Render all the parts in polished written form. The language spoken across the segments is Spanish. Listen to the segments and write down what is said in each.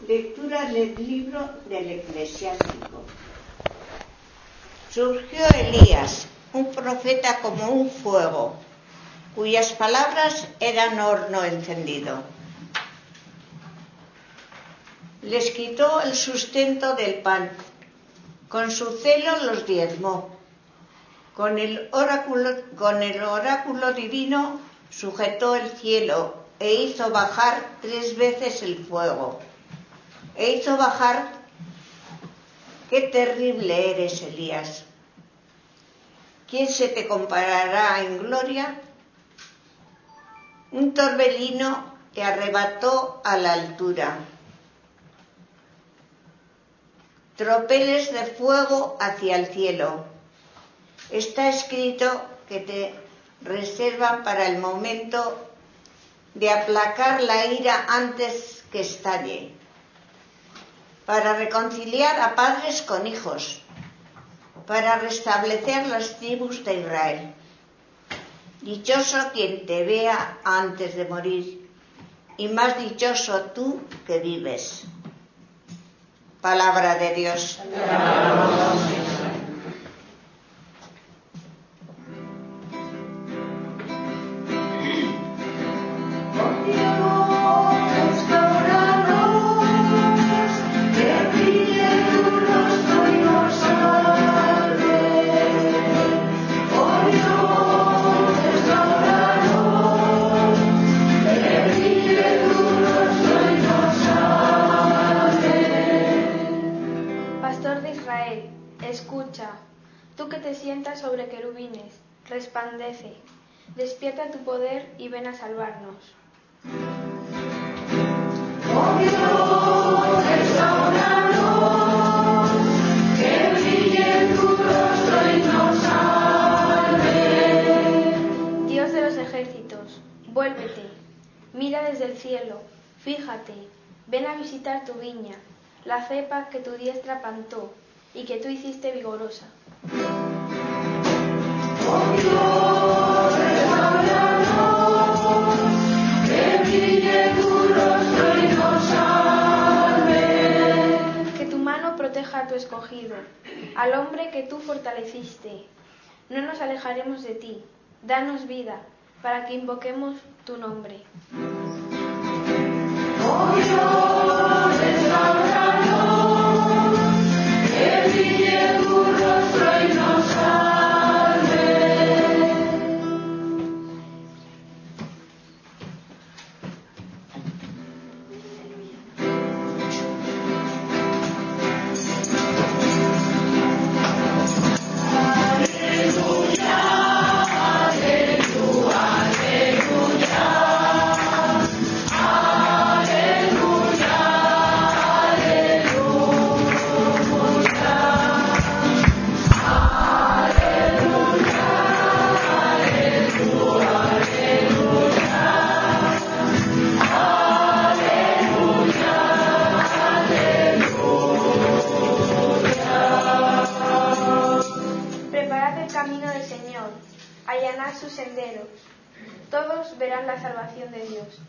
Lectura del libro del Eclesiástico. Surgió Elías, un profeta como un fuego, cuyas palabras eran horno encendido. Les quitó el sustento del pan, con su celo los diezmó. Con el oráculo divino sujetó el cielo e hizo bajar 3 veces el fuego. Qué terrible eres, Elías. ¿Quién se te comparará en gloria? Un torbellino te arrebató a la altura. Tropeles de fuego hacia el cielo. Está escrito que te reservan para el momento de aplacar la ira antes que estalle, para reconciliar a padres con hijos, para restablecer las tribus de Israel. Dichoso quien te vea antes de morir, y más dichoso tú que vives. Palabra de Dios. Escucha, tú que te sientas sobre querubines, resplandece, despierta tu poder y ven a salvarnos. Oh Dios, restauranos, que brille tu rostro y nos salve. Dios de los ejércitos, vuélvete, mira desde el cielo, fíjate, ven a visitar tu viña, la cepa que tu diestra plantó y que tú hiciste vigorosa. Oh Dios, restauranos, que brille tu rostro y nos salve. Que tu mano proteja a tu escogido, al hombre que tú fortaleciste. No nos alejaremos de ti, danos vida, para que invoquemos tu nombre. Oh Dios, restauranos, allanar sus senderos, todos verán la salvación de Dios.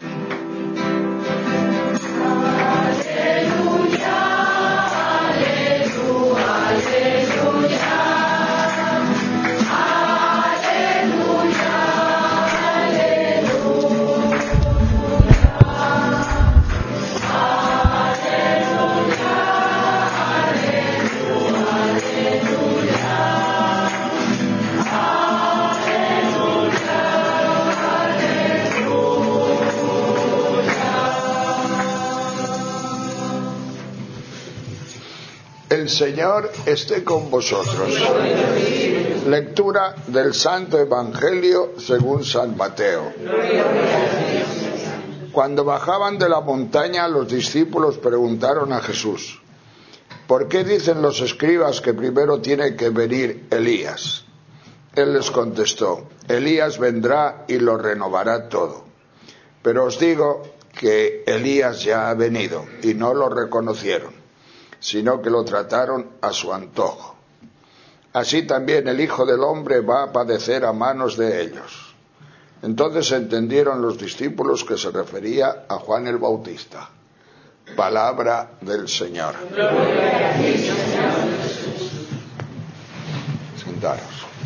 Aleluya, aleluya, aleluya, aleluya, El Señor esté con vosotros. Lectura del Santo Evangelio según San Mateo. Cuando bajaban de la montaña, los discípulos preguntaron a Jesús: ¿por qué dicen los escribas que primero tiene que venir Elías? Él les contestó: Elías vendrá y lo renovará todo. Pero os digo que Elías ya ha venido y no lo reconocieron, sino que lo trataron a su antojo. Así también el Hijo del Hombre va a padecer a manos de ellos. Entonces entendieron los discípulos que se refería a Juan el Bautista. Palabra del Señor. Sentaros.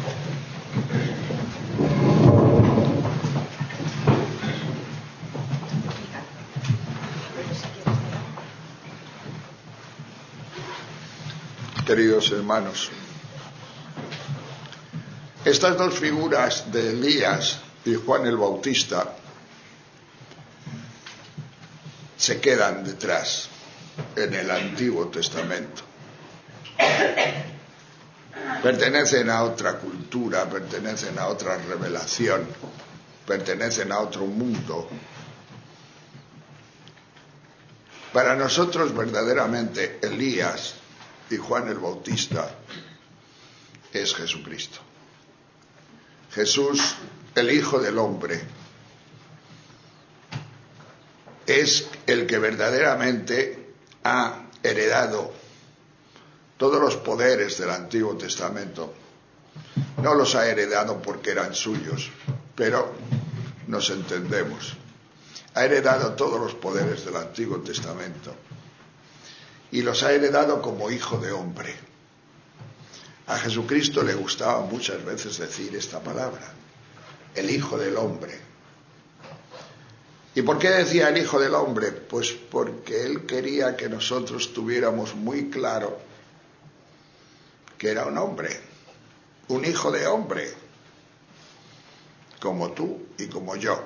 Queridos hermanos, estas dos figuras de Elías y Juan el Bautista se quedan detrás en el Antiguo Testamento. Pertenecen a otra cultura, pertenecen a otra revelación, pertenecen a otro mundo. Para nosotros verdaderamente Elías y Juan el Bautista es Jesucristo. Jesús, el Hijo del Hombre, es el que verdaderamente ha heredado todos los poderes del Antiguo Testamento. No los ha heredado porque eran suyos, pero nos entendemos. Ha heredado todos los poderes del Antiguo Testamento y los ha heredado como Hijo de Hombre. A Jesucristo le gustaba muchas veces decir esta palabra, el Hijo del Hombre. ¿Y por qué decía el Hijo del Hombre? Pues porque Él quería que nosotros tuviéramos muy claro que era un hombre, un hijo de hombre, como tú y como yo.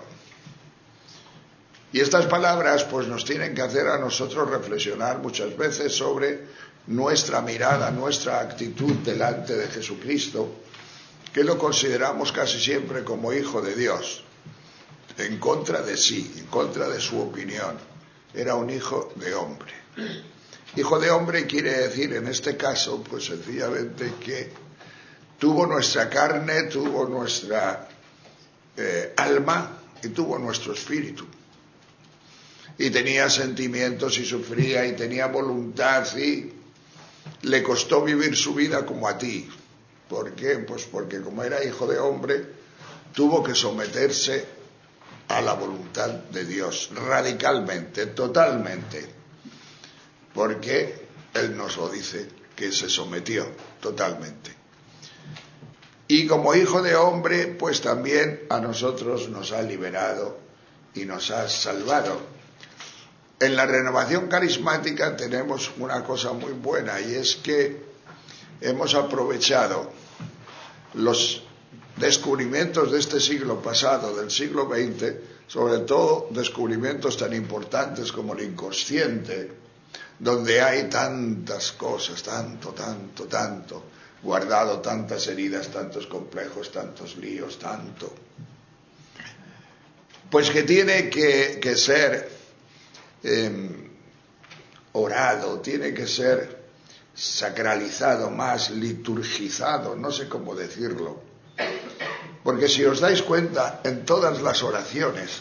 Y estas palabras pues nos tienen que hacer a nosotros reflexionar muchas veces sobre nuestra mirada, nuestra actitud delante de Jesucristo, que lo consideramos casi siempre como Hijo de Dios, en contra de sí, en contra de su opinión. Era un hijo de hombre. Hijo de hombre quiere decir en este caso, pues sencillamente que tuvo nuestra carne, tuvo nuestra alma y tuvo nuestro espíritu. Y tenía sentimientos y sufría y tenía voluntad y le costó vivir su vida como a ti. ¿Por qué? Pues porque como era hijo de hombre, tuvo que someterse a la voluntad de Dios, radicalmente, totalmente. Porque Él nos lo dice, que se sometió totalmente. Y como hijo de hombre, pues también a nosotros nos ha liberado y nos ha salvado. En la renovación carismática tenemos una cosa muy buena, y es que hemos aprovechado los descubrimientos de este siglo pasado, del siglo XX, sobre todo descubrimientos tan importantes como el inconsciente, donde hay tantas cosas, tanto, guardado tantas heridas, tantos complejos, tantos líos, tanto. Pues que tiene que ser orado, tiene que ser sacralizado más, liturgizado, no sé cómo decirlo. Porque si os dais cuenta, en todas las oraciones,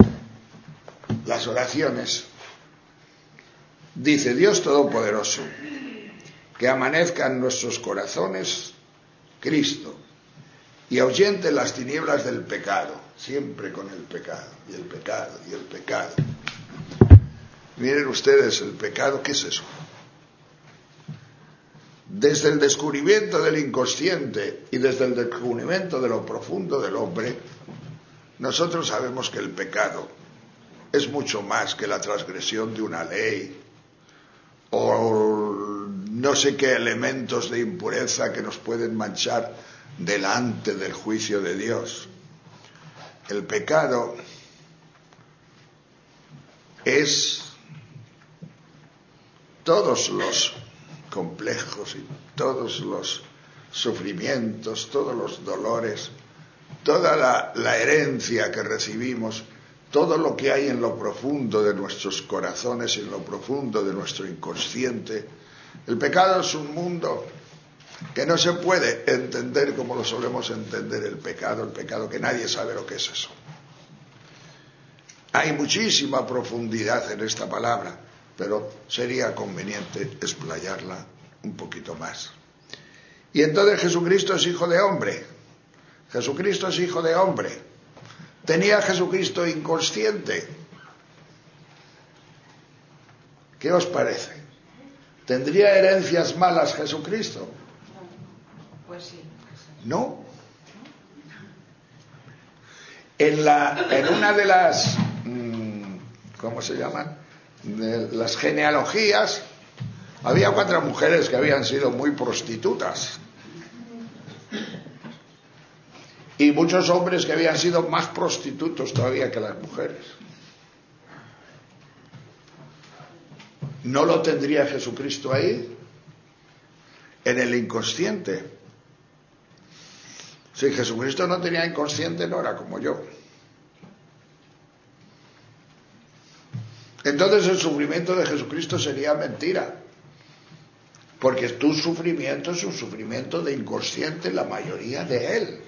dice Dios Todopoderoso, que amanezca en nuestros corazones Cristo y ahuyente las tinieblas del pecado, siempre con el pecado, y el pecado, y el pecado. Miren ustedes, el pecado, ¿qué es eso? Desde el descubrimiento del inconsciente y desde el descubrimiento de lo profundo del hombre, nosotros sabemos que el pecado es mucho más que la transgresión de una ley o no sé qué elementos de impureza que nos pueden manchar delante del juicio de Dios. El pecado es todos los complejos y todos los sufrimientos, todos los dolores, toda la herencia que recibimos, todo lo que hay en lo profundo de nuestros corazones, en lo profundo de nuestro inconsciente. El pecado es un mundo que no se puede entender como lo solemos entender el pecado, que nadie sabe lo que es eso. Hay muchísima profundidad en esta palabra, pero sería conveniente explayarla un poquito más. Y entonces Jesucristo es hijo de hombre. Jesucristo es hijo de hombre. ¿Tenía Jesucristo inconsciente? ¿Qué os parece? ¿Tendría herencias malas Jesucristo? Pues sí. ¿No? En una de las, ¿cómo se llaman? De las genealogías, había 4 mujeres que habían sido muy prostitutas. Y muchos hombres que habían sido más prostitutos todavía que las mujeres. ¿No lo tendría Jesucristo ahí? En el inconsciente. Si Jesucristo no tenía inconsciente, no era como yo. Entonces el sufrimiento de Jesucristo sería mentira. Porque tu sufrimiento es un sufrimiento de inconsciente, la mayoría de él.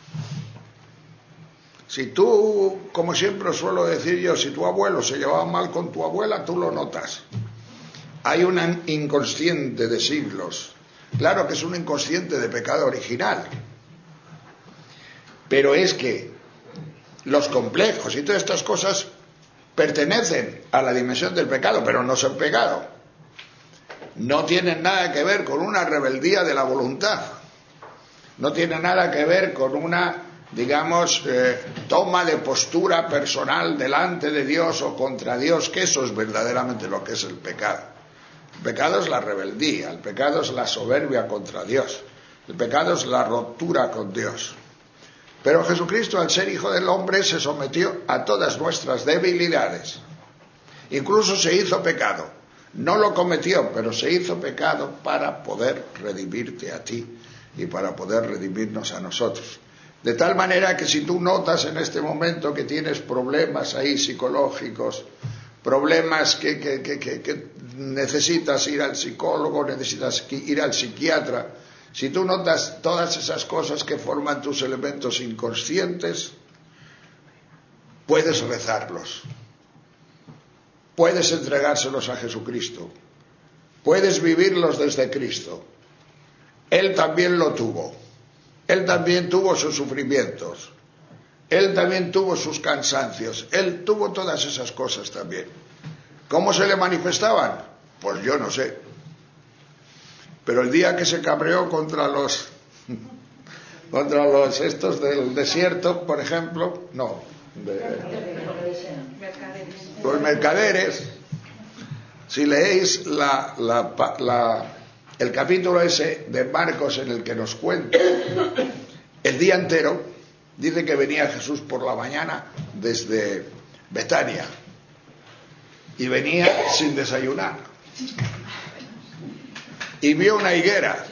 Si tú, como siempre suelo decir yo, si tu abuelo se llevaba mal con tu abuela, tú lo notas. Hay un inconsciente de siglos. Claro que es un inconsciente de pecado original. Pero es que los complejos y todas estas cosas pertenecen a la dimensión del pecado, pero no son pecado. No tienen nada que ver con una rebeldía de la voluntad. No tienen nada que ver con una, digamos, toma de postura personal delante de Dios o contra Dios, que eso es verdaderamente lo que es el pecado. El pecado es la rebeldía, el pecado es la soberbia contra Dios, el pecado es la ruptura con Dios. Pero Jesucristo, al ser hijo del hombre, se sometió a todas nuestras debilidades. Incluso se hizo pecado. No lo cometió, pero se hizo pecado para poder redimirte a ti y para poder redimirnos a nosotros. De tal manera que si tú notas en este momento que tienes problemas ahí psicológicos, problemas que necesitas ir al psicólogo, necesitas ir al psiquiatra, si tú notas todas esas cosas que forman tus elementos inconscientes, puedes rezarlos, puedes entregárselos a Jesucristo, puedes vivirlos desde Cristo. Él también lo tuvo, Él también tuvo sus sufrimientos, Él también tuvo sus cansancios, Él tuvo todas esas cosas también. ¿Cómo se le manifestaban? Pues yo no sé. Pero el día que se cabreó contra los estos del desierto, por ejemplo, los mercaderes, si leéis el capítulo ese de Marcos en el que nos cuenta, el día entero, dice que venía Jesús por la mañana desde Betania y venía sin desayunar. Y vio una higuera.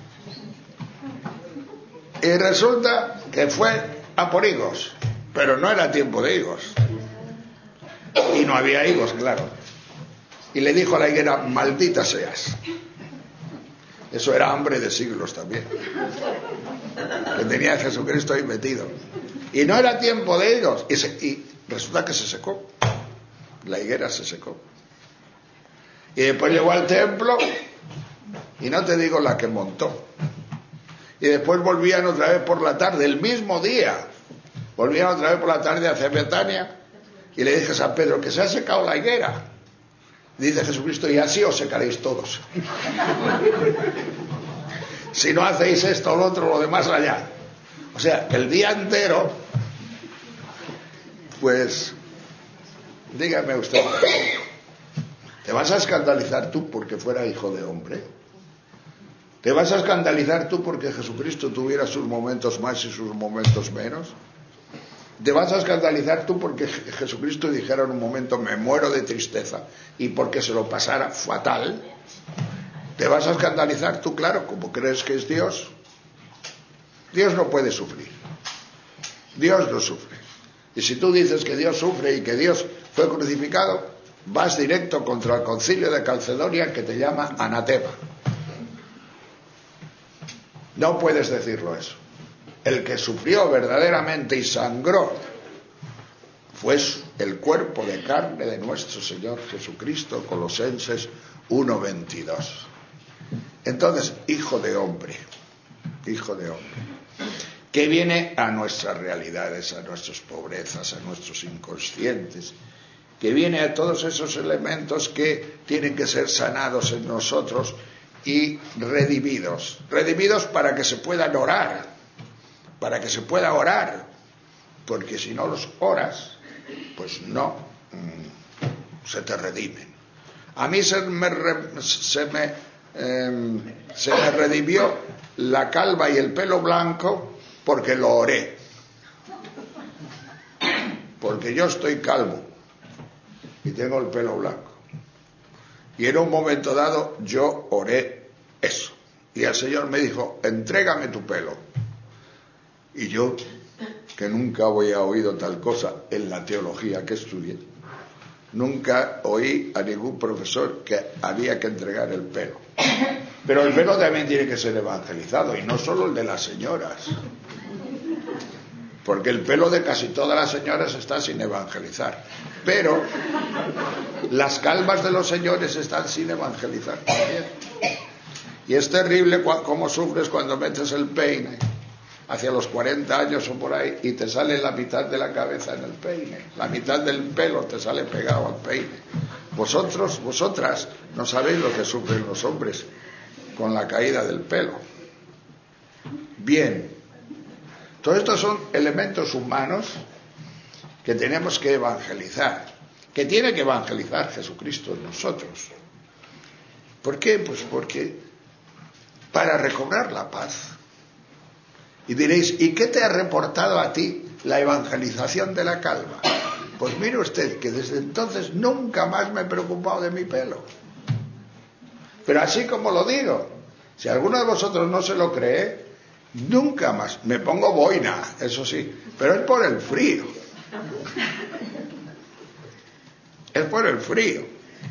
Y resulta que fue a por higos, pero no era tiempo de higos. Y no había higos, claro. Y le dijo a la higuera, maldita seas. Eso era hambre de siglos también, que tenía Jesucristo ahí metido. Y no era tiempo de higos. Y resulta que se secó. La higuera se secó. Y después llegó al templo. Y no te digo la que montó. Y después volvían otra vez por la tarde, el mismo día. Volvían otra vez por la tarde hacia Betania. Y le dije a San Pedro, que se ha secado la higuera. Dice Jesucristo, y así os secaréis todos. Si no hacéis esto, lo otro, lo demás allá. O sea, el día entero, pues, dígame usted, ¿te vas a escandalizar tú porque fuera hijo de hombre? ¿Te vas a escandalizar tú porque Jesucristo tuviera sus momentos más y sus momentos menos? ¿Te vas a escandalizar tú porque Jesucristo dijera en un momento me muero de tristeza y porque se lo pasara fatal? ¿Te vas a escandalizar tú? Claro, como crees que es Dios. Dios no puede sufrir. Dios no sufre. Y si tú dices que Dios sufre y que Dios fue crucificado, vas directo contra el concilio de Calcedonia, que te llama anatema. No puedes decirlo eso. El que sufrió verdaderamente y sangró fue el cuerpo de carne de nuestro Señor Jesucristo, Colosenses 1:22. Entonces, hijo de hombre, que viene a nuestras realidades, a nuestras pobrezas, a nuestros inconscientes, que viene a todos esos elementos que tienen que ser sanados en nosotros y redimidos. Redimidos para que se puedan orar, para que se pueda orar, porque si no los oras, pues no se te redimen. A mí se me redimió la calva y el pelo blanco porque lo oré. Porque yo estoy calvo y tengo el pelo blanco. Y en un momento dado yo oré eso. Y el Señor me dijo, entrégame tu pelo. Y yo, que nunca había oído tal cosa en la teología que estudié, nunca oí a ningún profesor que había que entregar el pelo. Pero el pelo también tiene que ser evangelizado, y no solo el de las señoras. Porque el pelo de casi todas las señoras está sin evangelizar. Pero las calvas de los señores están sin evangelizar también. Y es terrible cómo sufres cuando metes el peine hacia los 40 años o por ahí y te sale la mitad de la cabeza en el peine. La mitad del pelo te sale pegado al peine. Vosotras no sabéis lo que sufren los hombres con la caída del pelo. Bien, todos estos son elementos humanos que tenemos que evangelizar, que tiene que evangelizar Jesucristo en nosotros. ¿Por qué? Pues porque para recobrar la paz. Y diréis, ¿y qué te ha reportado a ti la evangelización de la calva? Pues mire usted que desde entonces nunca más me he preocupado de mi pelo. Pero así como lo digo, si alguno de vosotros no se lo cree, nunca más. Me pongo boina, eso sí, pero es por el frío. Es por el frío.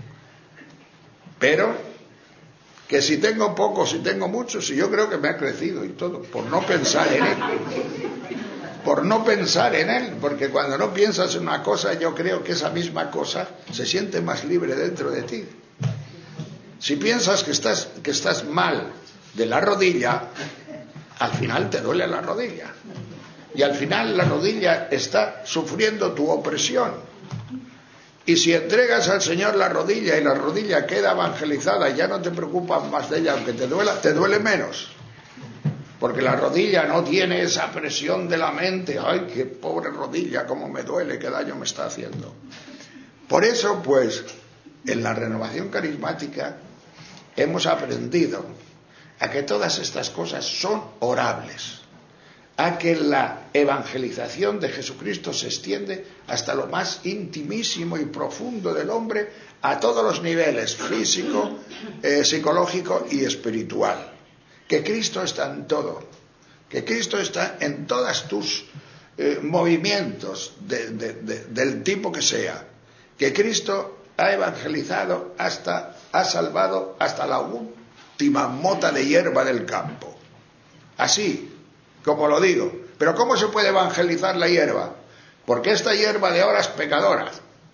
Pero que si tengo poco, si tengo mucho, si yo creo que me ha crecido y todo, por no pensar en él. Por no pensar en él, porque cuando no piensas en una cosa, yo creo que esa misma cosa se siente más libre dentro de ti. Si piensas que estás mal de la rodilla, al final te duele la rodilla. Y al final la rodilla está sufriendo tu opresión. Y si entregas al Señor la rodilla y la rodilla queda evangelizada y ya no te preocupas más de ella, aunque te duele menos. Porque la rodilla no tiene esa presión de la mente. ¡Ay, qué pobre rodilla, cómo me duele, qué daño me está haciendo! Por eso, pues, en la renovación carismática hemos aprendido a que todas estas cosas son orables, a que la evangelización de Jesucristo se extiende hasta lo más intimísimo y profundo del hombre, a todos los niveles, físico, psicológico y espiritual. Que Cristo está en todo, que Cristo está en todos tus movimientos del tipo que sea, que Cristo ha evangelizado ha salvado hasta la última mota de hierba del campo. Así como lo digo. Pero ¿cómo se puede evangelizar la hierba? Porque esta hierba de ahora es pecadora.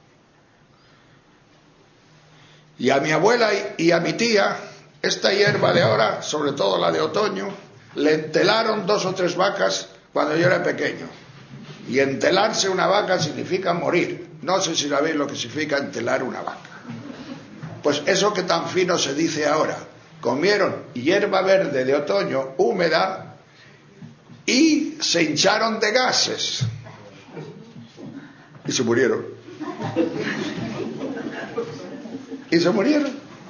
Y a mi abuela y a mi tía, esta hierba de ahora, sobre todo la de otoño, le entelaron 2 o 3 vacas cuando yo era pequeño. Y entelarse una vaca significa morir. No sé si sabéis lo que significa entelar una vaca. Pues eso que tan fino se dice ahora. Comieron hierba verde de otoño húmeda y se hincharon de gases y se murieron. Y se murieron.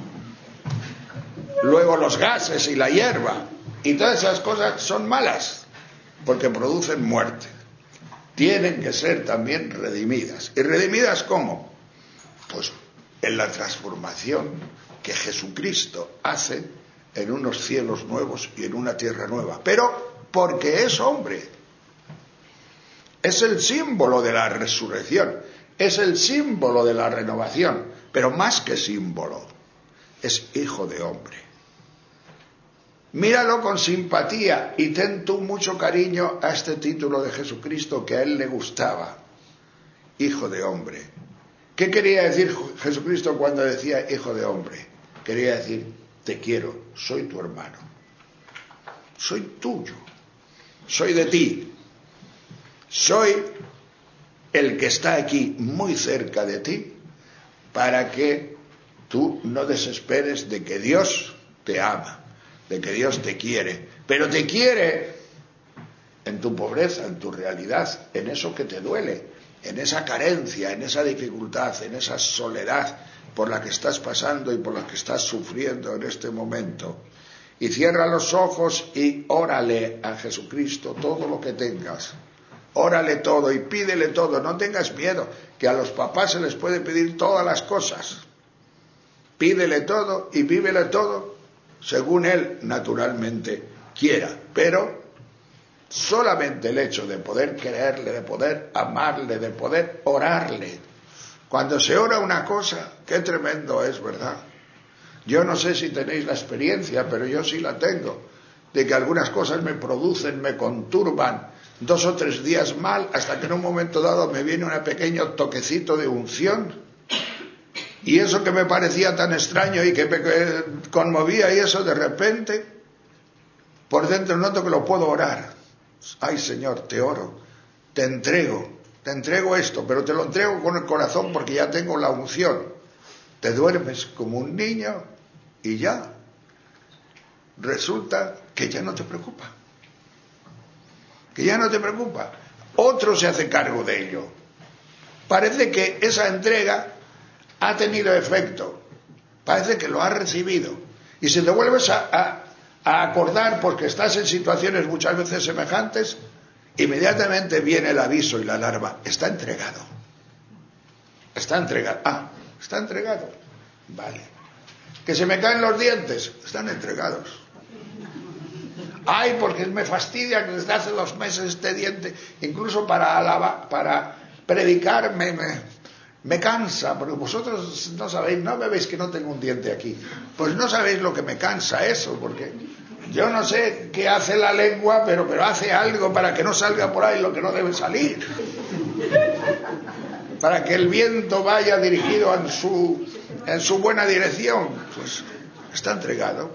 Luego los gases y la hierba y todas esas cosas son malas porque producen muerte. Tienen que ser también redimidas. ¿Y redimidas cómo? Pues en la transformación que Jesucristo hace en unos cielos nuevos y en una tierra nueva. Pero porque es hombre. Es el símbolo de la resurrección. Es el símbolo de la renovación. Pero más que símbolo, es hijo de hombre. Míralo con simpatía y ten tú mucho cariño a este título de Jesucristo que a él le gustaba. Hijo de hombre. ¿Qué quería decir Jesucristo cuando decía hijo de hombre? Quería decir, te quiero, soy tu hermano. Soy tuyo. Soy de ti. Soy el que está aquí muy cerca de ti para que tú no desesperes de que Dios te ama, de que Dios te quiere, pero te quiere en tu pobreza, en tu realidad, en eso que te duele, en esa carencia, en esa dificultad, en esa soledad por la que estás pasando y por la que estás sufriendo en este momento. Y cierra los ojos y órale a Jesucristo todo lo que tengas. Órale todo y pídele todo, no tengas miedo, que a los papás se les puede pedir todas las cosas. Pídele todo y vívele todo según Él naturalmente quiera, pero solamente el hecho de poder quererle, de poder amarle, de poder orarle. Cuando se ora una cosa, qué tremendo es, ¿verdad? Yo no sé si tenéis la experiencia, pero yo sí la tengo, de que algunas cosas me producen, me conturban 2 o 3 días mal, hasta que en un momento dado me viene un pequeño toquecito de unción, y eso que me parecía tan extraño y que me conmovía, y eso de repente, por dentro noto que lo puedo orar. Ay, Señor, te oro, te entrego esto, pero te lo entrego con el corazón porque ya tengo la unción. Te duermes como un niño y ya resulta que ya no te preocupa. Que ya no te preocupa. Otro se hace cargo de ello. Parece que esa entrega ha tenido efecto. Parece que lo has recibido. Y si te vuelves a acordar porque estás en situaciones muchas veces semejantes, inmediatamente viene el aviso y la alarma. Está entregado. Está entregado. Ah, está entregado. Vale. Que se me caen los dientes. Están entregados. Ay, porque me fastidia que desde hace 2 meses este diente, incluso para predicar me cansa, porque vosotros no sabéis, no me veis que no tengo un diente aquí, pues no sabéis lo que me cansa eso, porque yo no sé qué hace la lengua, pero hace algo para que no salga por ahí lo que no debe salir, para que el viento vaya dirigido en su buena dirección. Pues está entregado.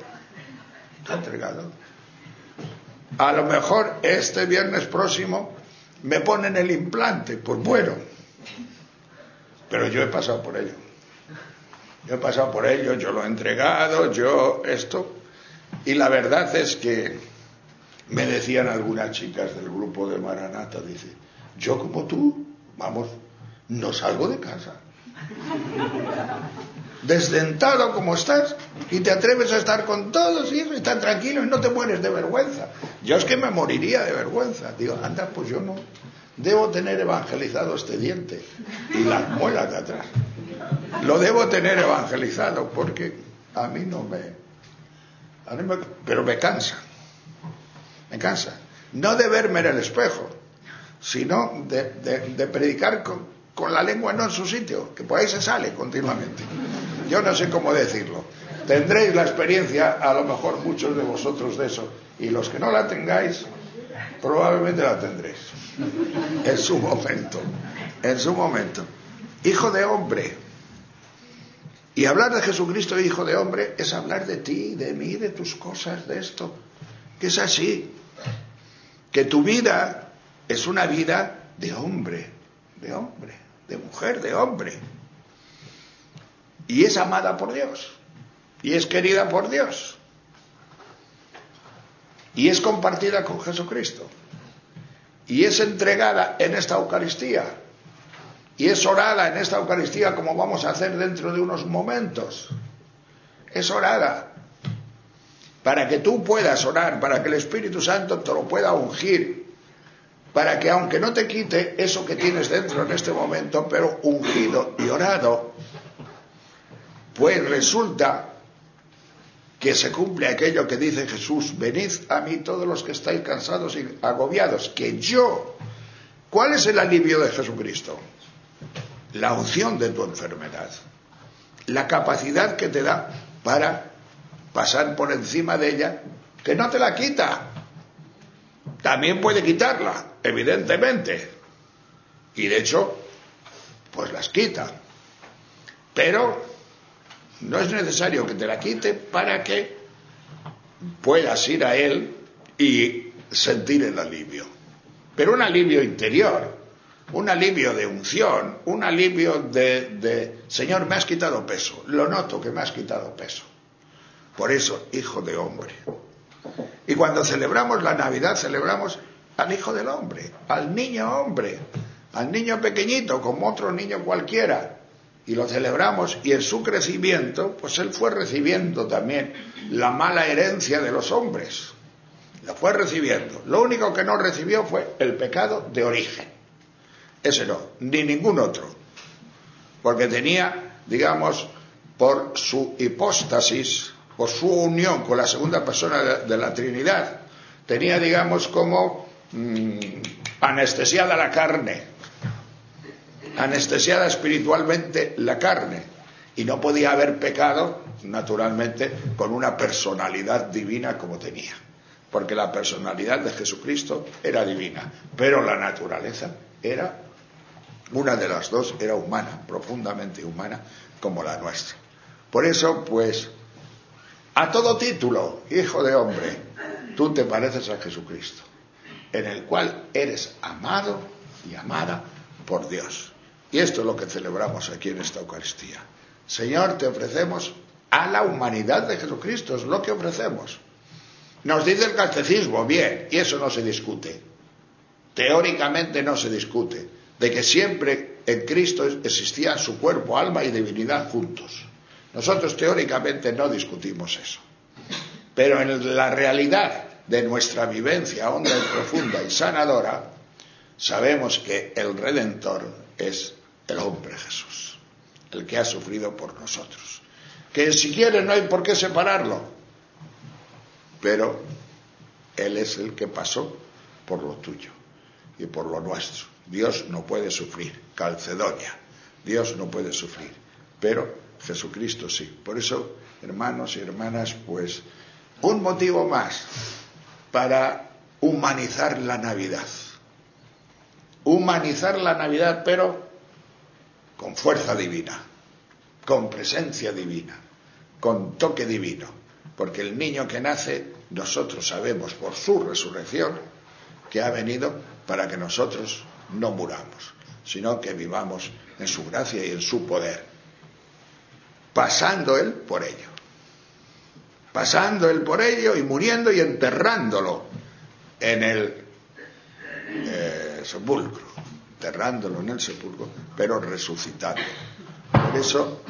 A lo mejor este viernes próximo me ponen el implante, pues bueno, pero yo he pasado por ello. Yo lo he entregado, y la verdad es que me decían algunas chicas del grupo de Maranata, dice, yo como tú, vamos, no salgo de casa. Desdentado como estás, y te atreves a estar con todos y están tranquilos y no te mueres de vergüenza. Yo es que me moriría de vergüenza. Digo, anda, pues yo no debo tener evangelizado este diente y las muelas de atrás. Lo debo tener evangelizado porque a mí pero me cansa. No de verme en el espejo, sino de predicar con la lengua no en su sitio, que por ahí se sale continuamente. Yo no sé cómo decirlo. Tendréis la experiencia, a lo mejor muchos de vosotros, de eso, y los que no la tengáis, probablemente la tendréis. En su momento. Hijo de hombre. Y hablar de Jesucristo, hijo de hombre, es hablar de ti, de mí, de tus cosas, de esto. Que es así. Que tu vida es una vida de hombre, de mujer, de hombre. Y es amada por Dios. Y es querida por Dios. Y es compartida con Jesucristo. Y es entregada en esta Eucaristía. Y es orada en esta Eucaristía como vamos a hacer dentro de unos momentos. Es orada. Para que tú puedas orar, para que el Espíritu Santo te lo pueda ungir. Para que aunque no te quite eso que tienes dentro en este momento, pero ungido y orado, pues resulta que se cumple aquello que dice Jesús, venid a mí todos los que estáis cansados y agobiados, que yo... ¿Cuál es el alivio de Jesucristo? La unción de tu enfermedad, la capacidad que te da para pasar por encima de ella, que no te la quita. También puede quitarla, evidentemente, y de hecho, pues las quita, pero no es necesario que te la quite para que puedas ir a Él y sentir el alivio, pero un alivio interior, un alivio de unción, un alivio de Señor, me has quitado peso, lo noto que me has quitado peso. Por eso, Hijo de Hombre. Y cuando celebramos la Navidad, celebramos al Hijo del Hombre, al niño hombre, al niño pequeñito, como otro niño cualquiera. Y lo celebramos, y en su crecimiento, pues él fue recibiendo también la mala herencia de los hombres. La fue recibiendo. Lo único que no recibió fue el pecado de origen. Ese no, ni ningún otro. Porque tenía, digamos, por su hipóstasis, por su unión con la segunda persona de la Trinidad, tenía, digamos, como anestesiada la carne, anestesiada espiritualmente la carne, y no podía haber pecado, naturalmente, con una personalidad divina como tenía, porque la personalidad de Jesucristo era divina, pero la naturaleza era, una de las dos era humana, profundamente humana, como la nuestra. Por eso, pues, a todo título, Hijo de Hombre, tú te pareces a Jesucristo, en el cual eres amado y amada por Dios. Y esto es lo que celebramos aquí en esta Eucaristía. Señor, te ofrecemos a la humanidad de Jesucristo, es lo que ofrecemos. Nos dice el catecismo, bien, y eso no se discute. Teóricamente no se discute, de que siempre en Cristo existía su cuerpo, alma y divinidad juntos. Nosotros teóricamente no discutimos eso. Pero en la realidad de nuestra vivencia honda y profunda y sanadora, sabemos que el Redentor es el hombre Jesús, el que ha sufrido por nosotros. Que si quiere no hay por qué separarlo, pero Él es el que pasó por lo tuyo y por lo nuestro. Dios no puede sufrir, Calcedonia, Dios no puede sufrir, pero Jesucristo sí. Por eso, hermanos y hermanas, pues un motivo más para humanizar la Navidad. Humanizar la Navidad, pero con fuerza divina, con presencia divina, con toque divino. Porque el niño que nace, nosotros sabemos por su resurrección que ha venido para que nosotros no muramos, sino que vivamos en su gracia y en su poder, pasando Él por ello. Pasando Él por ello y muriendo y enterrándolo en el sepulcro, enterrándolo en el sepulcro, pero resucitando. Por eso,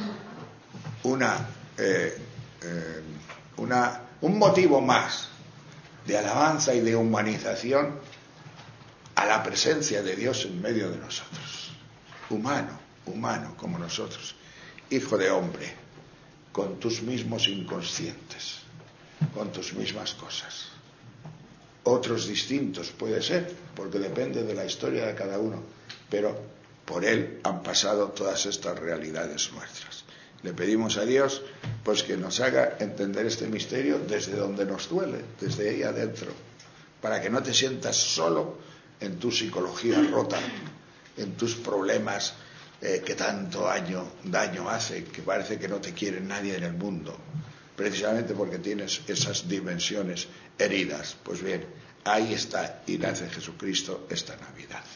un motivo más de alabanza y de humanización a la presencia de Dios en medio de nosotros. Humano como nosotros, Hijo de Hombre, con tus mismos inconscientes, con tus mismas cosas. Otros distintos puede ser, porque depende de la historia de cada uno, pero por Él han pasado todas estas realidades nuestras. Le pedimos a Dios pues que nos haga entender este misterio desde donde nos duele, desde ahí adentro, para que no te sientas solo en tu psicología rota, en tus problemas que tanto daño hace, que parece que no te quiere nadie en el mundo, precisamente porque tienes esas dimensiones heridas. Pues bien, ahí está y nace Jesucristo esta Navidad.